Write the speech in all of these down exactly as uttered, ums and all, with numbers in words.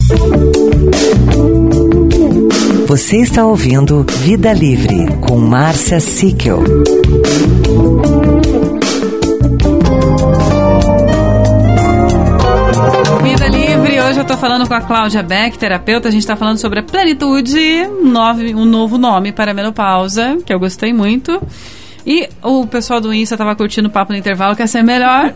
Você está ouvindo Vida Livre com Márcia Sickel. Vida Livre, hoje eu estou falando com a Cláudia Beck, terapeuta. A gente está falando sobre a plenitude, um novo, um novo nome para a menopausa, que eu gostei muito. E o pessoal do Insta estava curtindo o Papo no Intervalo, quer ser melhor.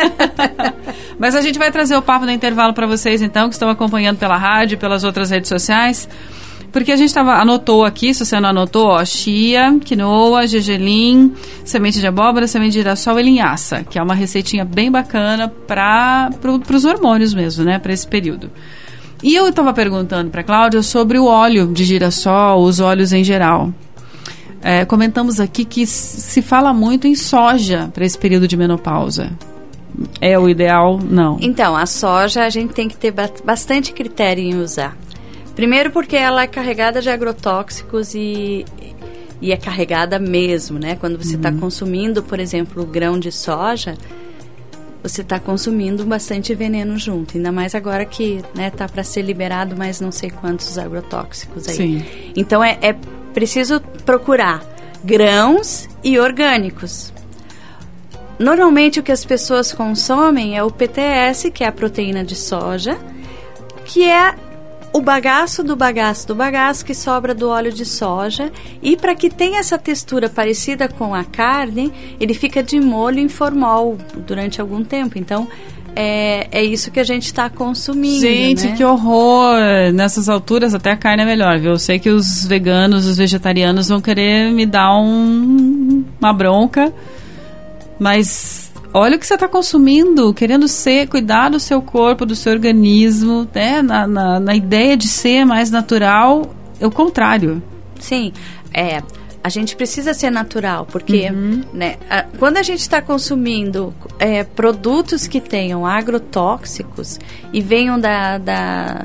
Mas a gente vai trazer o Papo no Intervalo para vocês, então, que estão acompanhando pela rádio, pelas outras redes sociais. Porque a gente tava, anotou aqui, se você não anotou, ó, chia, quinoa, gergelim, semente de abóbora, semente de girassol e linhaça, que é uma receitinha bem bacana para pro, os hormônios mesmo, né, para esse período. E eu estava perguntando para a Cláudia sobre o óleo de girassol, os óleos em geral. É, comentamos aqui que se fala muito em soja para esse período de menopausa. É o ideal? Não. Então, a soja a gente tem que ter bastante critério em usar. Primeiro porque ela é carregada de agrotóxicos e, e é carregada mesmo, né? Quando você está uhum. consumindo, por exemplo, o grão de soja, você está consumindo bastante veneno junto. Ainda mais agora que, né, tá para ser liberado mais não sei quantos agrotóxicos aí. Sim. Então é, é preciso procurar grãos e orgânicos. Normalmente o que as pessoas consomem é o P T S, que é a proteína de soja, que é o bagaço do bagaço do bagaço que sobra do óleo de soja, e para que tenha essa textura parecida com a carne, ele fica de molho em formol durante algum tempo. Então, é, é isso que a gente está consumindo. Gente, né? Que horror! Nessas alturas até a carne é melhor, viu? Eu sei que os veganos, os vegetarianos vão querer me dar um, uma bronca, mas... Olha o que você está consumindo, querendo ser, cuidar do seu corpo, do seu organismo, né? na, na, na ideia de ser mais natural, é o contrário. Sim, é, a gente precisa ser natural, porque uhum. né, a, quando a gente está consumindo é, produtos que tenham agrotóxicos e venham da, da,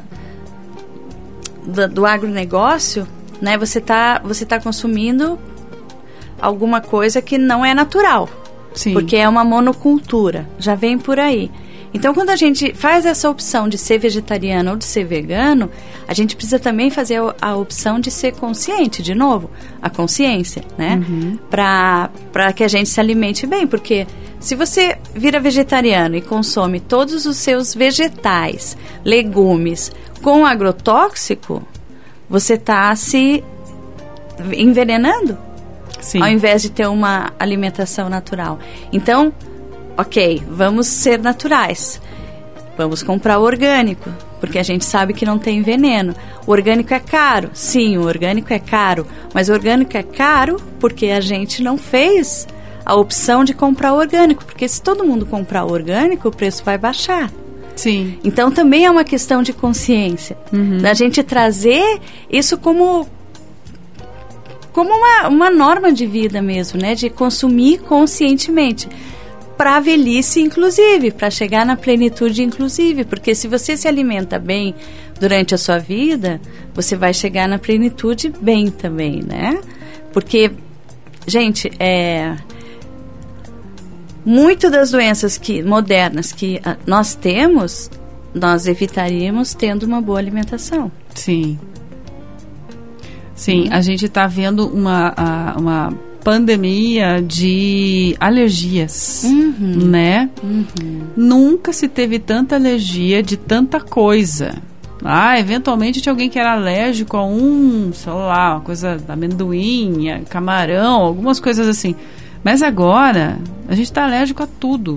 da, do agronegócio, né, você está você tá consumindo alguma coisa que não é natural. Sim. Porque é uma monocultura, já vem por aí. Então, quando a gente faz essa opção de ser vegetariano ou de ser vegano, a gente precisa também fazer a opção de ser consciente, de novo, a consciência, né? Uhum. Para para que a gente se alimente bem, porque se você vira vegetariano e consome todos os seus vegetais, legumes com agrotóxico, você está se envenenando. Sim. Ao invés de ter uma alimentação natural. Então, ok, vamos ser naturais. Vamos comprar o orgânico, porque a gente sabe que não tem veneno. O orgânico é caro? Sim, o orgânico é caro. Mas o orgânico é caro porque a gente não fez a opção de comprar o orgânico. Porque se todo mundo comprar o orgânico, o preço vai baixar. Sim. Então, também é uma questão de consciência. Uhum. Da gente trazer isso como... como uma, uma norma de vida mesmo, né? De consumir conscientemente. Para a velhice, inclusive. Para chegar na plenitude, inclusive. Porque se você se alimenta bem durante a sua vida, você vai chegar na plenitude bem também, né? Porque, gente, é... muito das doenças que, modernas que a, nós temos, nós evitaríamos tendo uma boa alimentação. Sim. Sim, a gente está vendo uma, a, uma pandemia de alergias, uhum. né? Uhum. Nunca se teve tanta alergia de tanta coisa. Ah, eventualmente tinha alguém que era alérgico a um, sei lá, uma coisa, amendoim, camarão, algumas coisas assim. Mas agora, a gente está alérgico a tudo.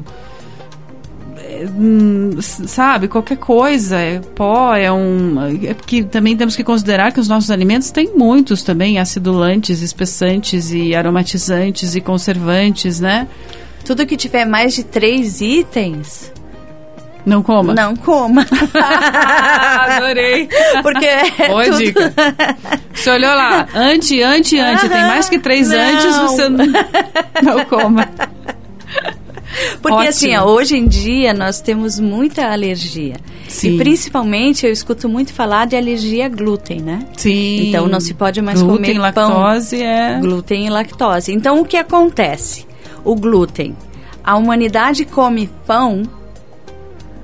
Sabe, qualquer coisa é pó, é um... É porque também temos que considerar que os nossos alimentos têm muitos também acidulantes, espessantes e aromatizantes e conservantes, né? Tudo que tiver mais de três itens... Não coma? Não coma. Adorei. Porque é boa tudo... dica. Você olhou lá, anti, anti, anti, tem mais que três não. antes, você não, não coma. Porque Ótimo. assim, ó, hoje em dia nós temos muita alergia. Sim. E principalmente eu escuto muito falar de alergia a glúten, né? Sim. Então não se pode mais glúten, comer lactose pão. É... Glúten e lactose. Então o que acontece? O glúten. A humanidade come pão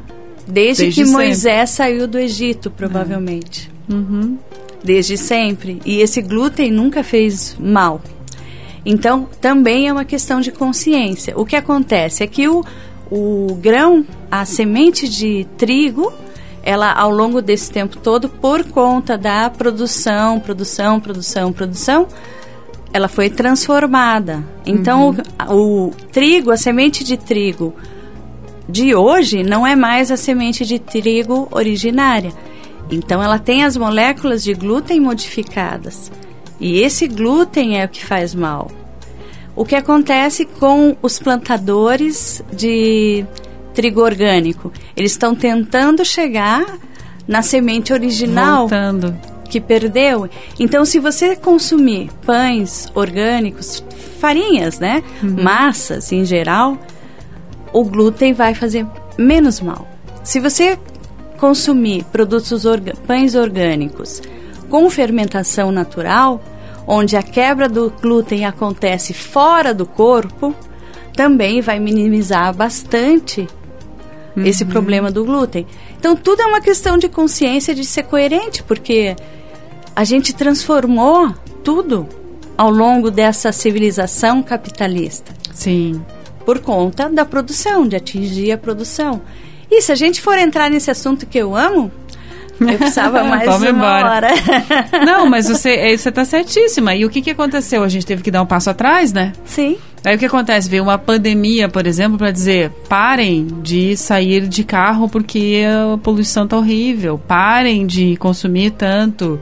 Desde, Desde que sempre. Moisés saiu do Egito, provavelmente. Uhum. Desde sempre. E esse glúten nunca fez mal. Então, também é uma questão de consciência. O que acontece é que o, o grão, a semente de trigo, ela, ao longo desse tempo todo, por conta da produção, produção, produção, produção, ela foi transformada. Então, uhum. o, o trigo, a semente de trigo de hoje, não é mais a semente de trigo originária. Então, ela tem as moléculas de glúten modificadas. E esse glúten é o que faz mal. O que acontece com os plantadores de trigo orgânico? Eles estão tentando chegar na semente original Voltando. que perdeu. Então, se você consumir pães orgânicos, farinhas, né? Uhum. Massas em geral, o glúten vai fazer menos mal. Se você consumir produtos orga- pães orgânicos com fermentação natural, onde a quebra do glúten acontece fora do corpo, também vai minimizar bastante uhum. esse problema do glúten. Então, tudo é uma questão de consciência, de ser coerente, porque a gente transformou tudo ao longo dessa civilização capitalista. Sim. Por conta da produção, de atingir a produção. E se a gente for entrar nesse assunto que eu amo, eu precisava mais Vamos uma embora. hora. Não, mas você está certíssima. E o que, que aconteceu? A gente teve que dar um passo atrás, né? Sim. Aí o que acontece? Veio uma pandemia, por exemplo, para dizer, parem de sair de carro porque a poluição tá horrível. Parem de consumir tanto.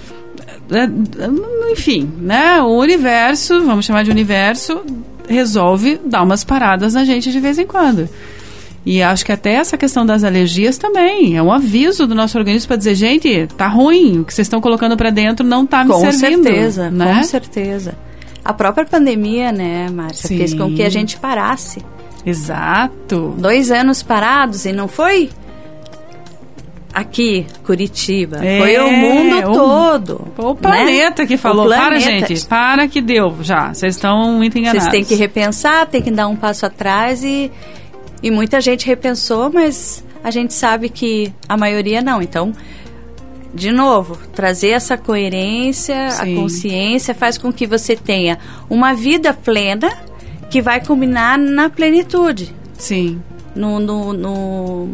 Enfim, né? O universo, vamos chamar de universo, resolve dar umas paradas na gente de vez em quando. E acho que até essa questão das alergias também é um aviso do nosso organismo para dizer, gente, tá ruim, o que vocês estão colocando para dentro não tá me com servindo. Certeza, né? Com certeza. A própria pandemia, né, Márcia, Sim. fez com que a gente parasse. Exato. Dois anos parados, e não foi aqui, Curitiba, É, foi o mundo o, todo. O planeta, né? Que falou, planeta. Para gente, para que deu já, vocês estão muito enganados. Vocês têm que repensar, têm que dar um passo atrás e... E muita gente repensou, mas a gente sabe que a maioria não. Então, de novo, trazer essa coerência, Sim. a consciência, faz com que você tenha uma vida plena que vai culminar na plenitude. Sim. No, no, no,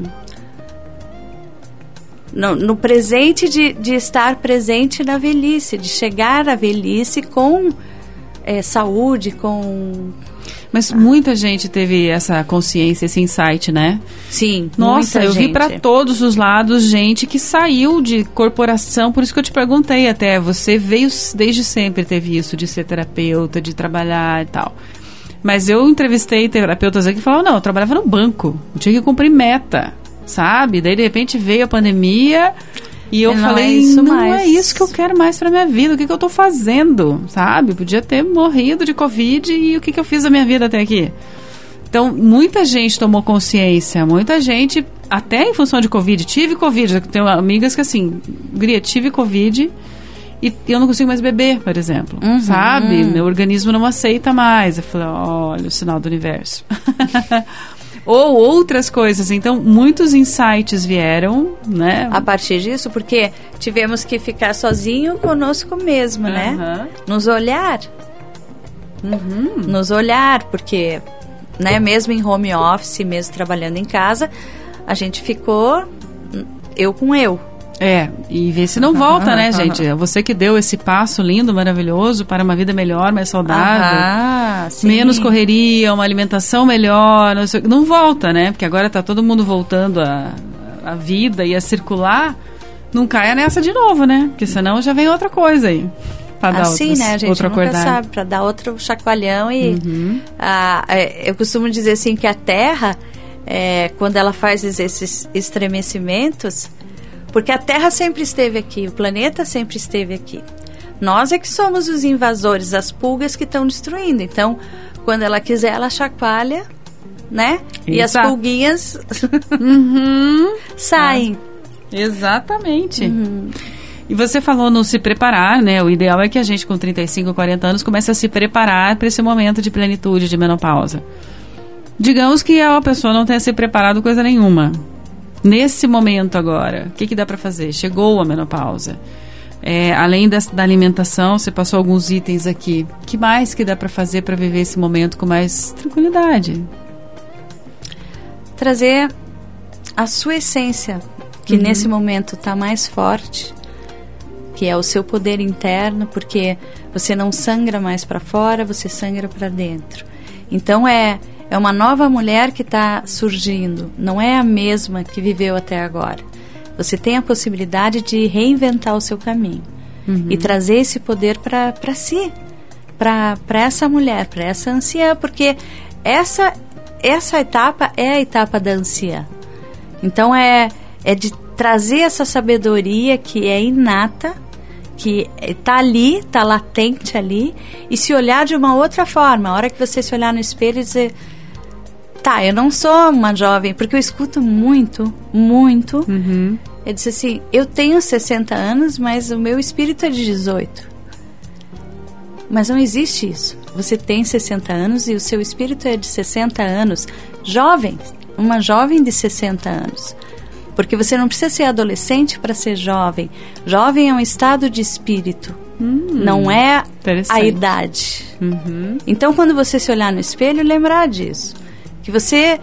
no, no presente de, de estar presente na velhice, de chegar à velhice com é, saúde, com... Mas muita gente teve essa consciência, esse insight, né? Sim, Nossa, muita eu gente. vi para todos os lados gente que saiu de corporação, por isso que eu te perguntei até, você veio desde sempre, teve isso de ser terapeuta, de trabalhar e tal. Mas eu entrevistei terapeutas aqui que falavam, não, eu trabalhava no banco, eu tinha que cumprir meta, sabe? Daí de repente veio a pandemia... E eu não falei, é isso não mais. é isso que eu quero mais pra minha vida. O que, que eu tô fazendo, sabe? Podia ter morrido de Covid e o que, que eu fiz da minha vida até aqui? Então, muita gente tomou consciência. Muita gente, até em função de Covid, tive Covid. Eu tenho amigas que assim, Gria, tive Covid e eu não consigo mais beber, por exemplo. Uhum. Sabe? Meu organismo não aceita mais. Eu falei, olha o sinal do universo. Ou outras coisas. Então, muitos insights vieram, né? A partir disso, porque tivemos que ficar sozinho conosco mesmo, uhum. né? Nos olhar. Uhum. Nos olhar, porque, né, mesmo em home office, mesmo trabalhando em casa, a gente ficou eu com eu. É, e ver se não volta, né, gente? É você que deu esse passo lindo, maravilhoso para uma vida melhor, mais saudável. Ah, sim. Menos correria, uma alimentação melhor. Não, sei, não volta, né? Porque agora tá todo mundo voltando a, a vida e a circular. Não caia nessa de novo, né? Porque senão já vem outra coisa aí. Pra dar assim, outros, né? A gente outro nunca acordar. sabe, pra dar outro chacoalhão e... Uhum. Ah, eu costumo dizer assim que a Terra, é, quando ela faz esses estremecimentos... Porque a Terra sempre esteve aqui, o planeta sempre esteve aqui. Nós é que somos os invasores, as pulgas que estão destruindo. Então, quando ela quiser, ela chacoalha, né? Exato. E as pulguinhas uhum. saem. Ah, exatamente. Uhum. E você falou no se preparar, né? O ideal é que a gente com trinta e cinco, quarenta anos comece a se preparar para esse momento de plenitude, de menopausa. Digamos que a pessoa não tenha se preparado coisa nenhuma. Nesse momento agora, o que, que dá para fazer? Chegou a menopausa. É, além da, da alimentação, você passou alguns itens aqui. O que mais que dá para fazer para viver esse momento com mais tranquilidade? Trazer a sua essência, que uhum. nesse momento está mais forte, que é o seu poder interno, porque você não sangra mais para fora, você sangra para dentro. Então é, é uma nova mulher que está surgindo, não é a mesma que viveu até agora. Você tem a possibilidade de reinventar o seu caminho uhum. e trazer esse poder para si, para essa mulher, para essa anciã, porque essa, essa etapa é a etapa da anciã. Então é, é de trazer essa sabedoria que é inata, que está ali, está latente ali, e se olhar de uma outra forma. A hora que você se olhar no espelho e dizer, tá, eu não sou uma jovem, porque eu escuto muito, muito. Uhum. Eu disse assim, eu tenho sessenta anos, mas o meu espírito é de dezoito. Mas não existe isso. Você tem sessenta anos e o seu espírito é de sessenta anos. Jovem, uma jovem de sessenta anos. Porque você não precisa ser adolescente para ser jovem. Jovem é um estado de espírito. Hum, não é a idade. Uhum. Então, quando você se olhar no espelho, lembrar disso. Que você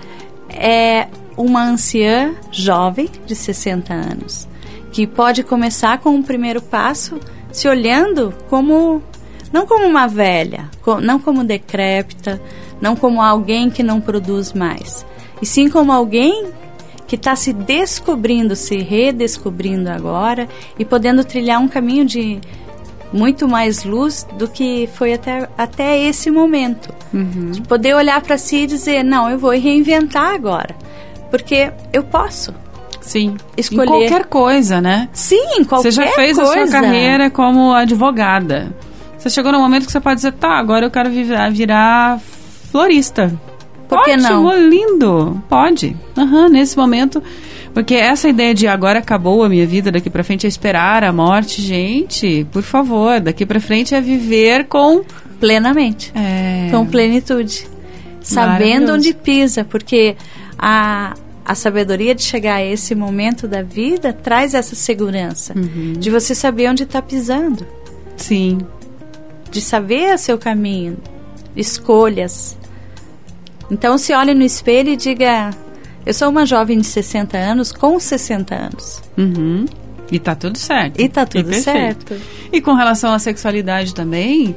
é uma anciã jovem de sessenta anos, que pode começar com um primeiro passo se olhando como, não como uma velha, não como decrépita, não como alguém que não produz mais, e sim como alguém que está se descobrindo, se redescobrindo agora e podendo trilhar um caminho de muito mais luz do que foi até, até esse momento. Uhum. De poder olhar para si e dizer, não, eu vou reinventar agora. Porque eu posso. Sim. Escolher. Em qualquer coisa, né? Sim, qualquer coisa. Você já fez coisa. a sua carreira como advogada. Você chegou num momento que você pode dizer, tá, agora eu quero virar, virar florista. Por que não? Ótimo, lindo. Pode. Uhum, nesse momento. Porque essa ideia de agora acabou a minha vida, daqui pra frente é esperar a morte. Gente, por favor, daqui pra frente é viver com... Plenamente. É... Com plenitude. Sabendo onde pisa, porque... A, a sabedoria de chegar a esse momento da vida traz essa segurança uhum. de você saber onde está pisando. Sim. De saber o seu caminho, escolhas. Então se olhe no espelho e diga, eu sou uma jovem de sessenta anos com sessenta anos. Uhum. E tá tudo certo. E tá tudo e certo. E com relação à sexualidade também,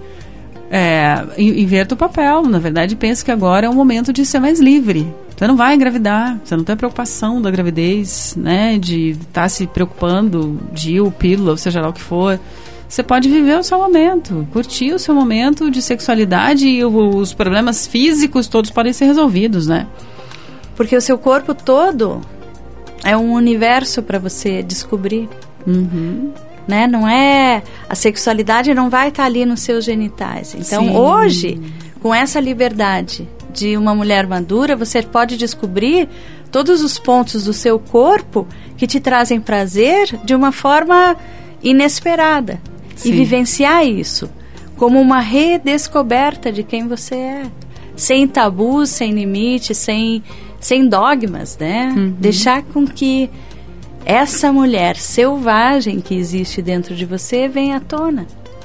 é, inverta o papel. Na verdade, penso que agora é o momento de ser mais livre. Você não vai engravidar, você não tem preocupação da gravidez, né? De estar tá se preocupando, D I U, pílula, ou seja lá o que for. Você pode viver o seu momento, curtir o seu momento de sexualidade e os problemas físicos todos podem ser resolvidos, né? Porque o seu corpo todo é um universo para você descobrir. Uhum. Né? Não é... A sexualidade não vai estar tá ali nos seus genitais. Então, sim, hoje, com essa liberdade de uma mulher madura, você pode descobrir todos os pontos do seu corpo que te trazem prazer de uma forma inesperada. Sim. E vivenciar isso como uma redescoberta de quem você é. Sem tabus, sem limites, sem, sem dogmas, né? Uhum. Deixar com que essa mulher selvagem que existe dentro de você venha à tona.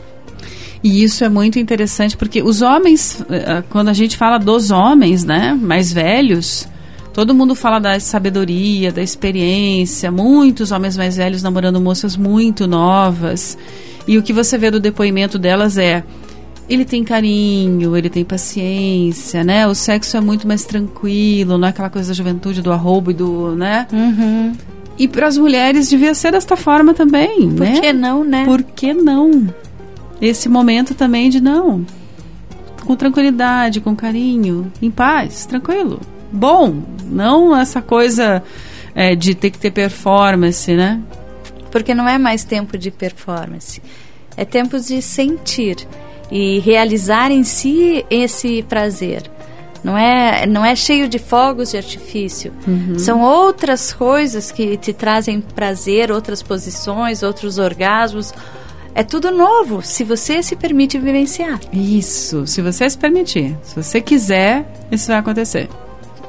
E isso é muito interessante, porque os homens, quando a gente fala dos homens, né, mais velhos, todo mundo fala da sabedoria, da experiência, muitos homens mais velhos namorando moças muito novas, e o que você vê do depoimento delas é, ele tem carinho, ele tem paciência, né, o sexo é muito mais tranquilo, não é aquela coisa da juventude, do arrobo e do, né, uhum. E para as mulheres devia ser desta forma também, Por né? que não, né? Por que não? Esse momento também de não, com tranquilidade, com carinho, em paz, tranquilo, bom, não essa coisa é, de ter que ter performance, né? Porque não é mais tempo de performance, é tempo de sentir e realizar em si esse prazer. Não é, não é cheio de fogos de artifício. Uhum. São outras coisas que te trazem prazer, outras posições, outros orgasmos. É tudo novo, se você se permite vivenciar. Isso, se você se permitir. Se você quiser, isso vai acontecer.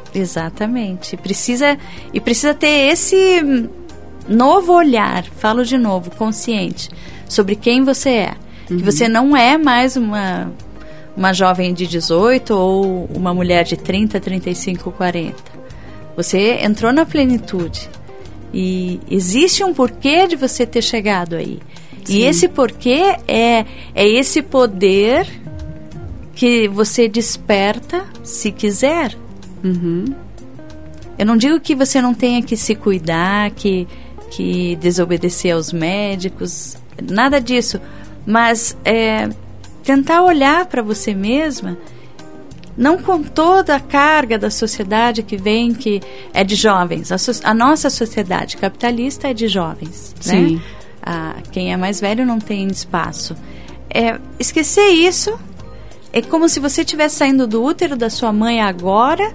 Exatamente. Precisa, e precisa ter esse novo olhar, falo de novo, consciente, sobre quem você é. Uhum. Que você não é mais uma, uma jovem de dezoito ou uma mulher de trinta, trinta e cinco, quarenta. Você entrou na plenitude. E existe um porquê de você ter chegado aí. Sim. E esse porquê é, é esse poder que você desperta se quiser. Uhum. Eu não digo que você não tenha que se cuidar, que, que desobedecer aos médicos, nada disso. Mas é, tentar olhar para você mesma, não com toda a carga da sociedade que vem, que é de jovens. A, so, a nossa sociedade capitalista é de jovens. Sim. Né? A, quem é mais velho não tem espaço. É, esquecer isso é como se você estivesse saindo do útero da sua mãe agora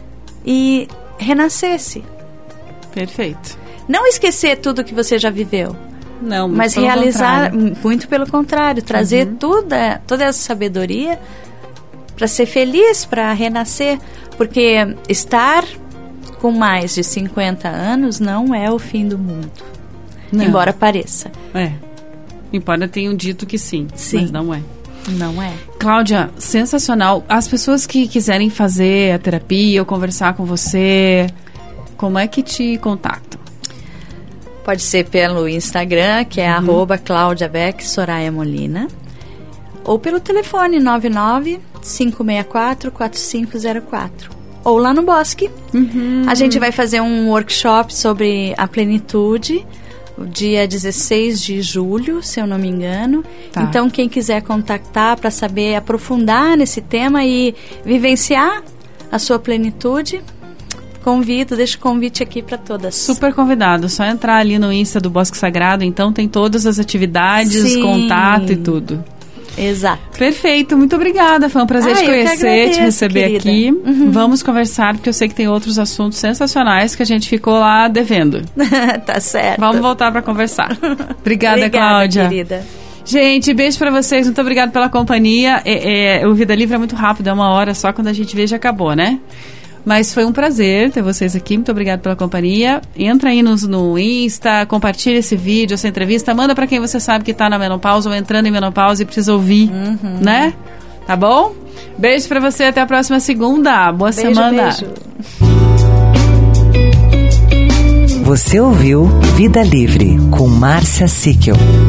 e renascesse. Perfeito. Não esquecer tudo que você já viveu. Não, mas pelo realizar, contrário. muito pelo contrário, trazer uhum. toda, toda essa sabedoria para ser feliz, para renascer, porque estar com mais de cinquenta anos não é o fim do mundo, não. Embora pareça. É, embora tenham dito que sim, sim, mas não é. Não é. Cláudia, sensacional. As pessoas que quiserem fazer a terapia ou conversar com você, como é que te contatam? Pode ser pelo Instagram, que é uhum. arroba Cláudia Beck Soraya Molina, ou pelo telefone nove nove, cinco seis quatro, quatro cinco zero quatro. Ou lá no Bosque. Uhum. A gente vai fazer um workshop sobre a plenitude, dia dezesseis de julho, se eu não me engano. Tá. Então, quem quiser contactar para saber aprofundar nesse tema e vivenciar a sua plenitude, convido, deixo o convite aqui para todas. Super convidado, só entrar ali no Insta do Bosque Sagrado, então tem todas as atividades, Sim. contato e tudo. Exato. Perfeito, muito obrigada, foi um prazer ah, te conhecer, agradeço, te receber querida. aqui. Uhum. Vamos conversar, porque eu sei que tem outros assuntos sensacionais que a gente ficou lá devendo. Tá certo. Vamos voltar para conversar. Obrigada, Obrigada, Cláudia. Querida. Gente, beijo pra vocês, muito obrigada pela companhia. É, é, o Vida Livre é muito rápido, é uma hora só, quando a gente vê já acabou, né? Mas foi um prazer ter vocês aqui, muito obrigada pela companhia. Entra aí no, no Insta, compartilha esse vídeo, essa entrevista, manda pra quem você sabe que tá na menopausa ou entrando em menopausa e precisa ouvir, uhum. né? Tá bom? Beijo pra você, até a próxima segunda. Boa beijo, semana. Beijo. Você ouviu Vida Livre com Márcia Sickel.